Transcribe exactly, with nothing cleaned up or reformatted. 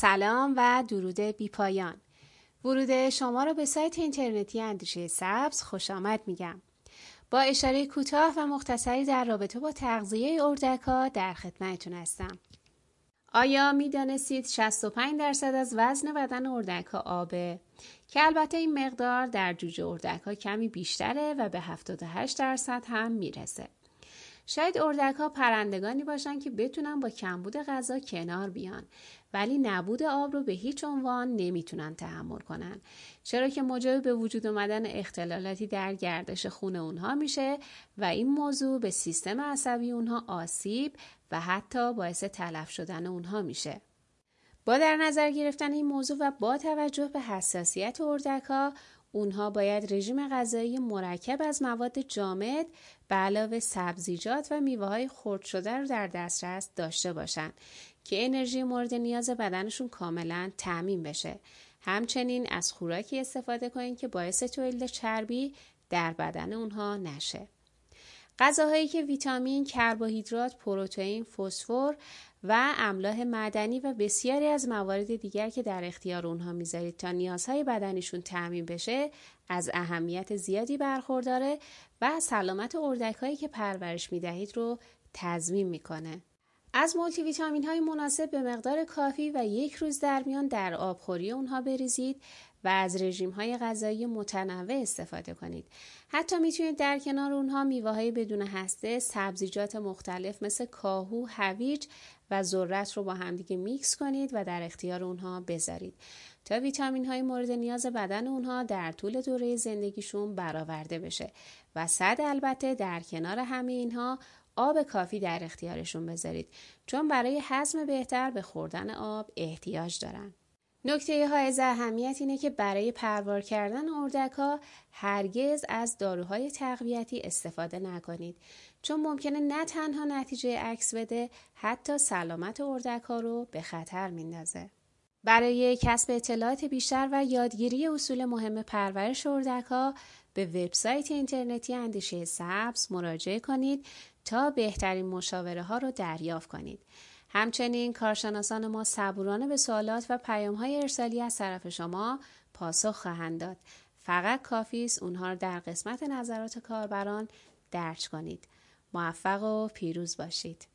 سلام و درود بی پایان. ورود شما را به سایت اینترنتی اندیشه سبز خوش آمد میگم. با اشاره کوتاه و مختصری در رابطه با تغذیه اردک‌ها در خدمتتون هستم. آیا میدانستید شصت و پنج درصد از وزن بدن اردک‌ها آبه؟ که البته این مقدار در جوجه اردک‌ها کمی بیشتره و به هفتاد و هشت درصد هم میرسه. شاید اردک‌ها پرندگانی باشن که بتونن با کمبود غذا کنار بیان، ولی نبود آب رو به هیچ عنوان نمیتونن تحمل کنن، چرا که موجب به وجود آمدن اختلالاتی در گردش خون اونها میشه و این موضوع به سیستم عصبی اونها آسیب و حتی باعث تلف شدن اونها میشه. با در نظر گرفتن این موضوع و با توجه به حساسیت اردک‌ها، اونها باید رژیم غذایی مرکب از مواد جامد به علاوه سبزیجات و میوه‌های خرد شده رو در دسترس داشته باشن که انرژی مورد نیاز بدنشون کاملا تامین بشه. همچنین از خوراکی استفاده کنین که باعث تولید چربی در بدن اونها نشه. غذاهایی که ویتامین، کربوهیدرات، پروتئین، فسفر و املاح معدنی و بسیاری از موارد دیگر که در اختیار اونها میذارید تا نیازهای بدنشون تامین بشه از اهمیت زیادی برخورداره و سلامت اردک‌هایی که پرورش میدهید رو تضمین میکنه. از مولتی ویتامین های مناسب به مقدار کافی و یک روز در میان در آبخوری اونها بریزید و از رژیم های غذایی متنوع استفاده کنید. حتی میتونید در کنار اونها میوه های بدون هسته، سبزیجات مختلف مثل کاهو، هویج و ذرت رو با همدیگه میکس کنید و در اختیار اونها بذارید تا ویتامین های مورد نیاز بدن اونها در طول دوره زندگیشون برآورده بشه و صد البته در کنار همه اینها آب کافی در اختیارشون بذارید، چون برای هضم بهتر به خوردن آب احتیاج دارن. نکته حائز اهمیت اینه که برای پروار کردن اردک‌ها هرگز از داروهای تقویتی استفاده نکنید، چون ممکنه نه تنها نتیجه عکس بده، حتی سلامت اردک‌ها رو به خطر میندازه. برای کسب اطلاعات بیشتر و یادگیری اصول مهم پرورش اردک‌ها به وبسایت اینترنتی اندیشه سبز مراجعه کنید تا بهترین مشاوره ها رو دریافت کنید. همچنین کارشناسان ما صبورانه به سوالات و پیام های ارسالی از طرف شما پاسخ خواهند داد. فقط کافی است اونها رو در قسمت نظرات کاربران درج کنید. موفق و پیروز باشید.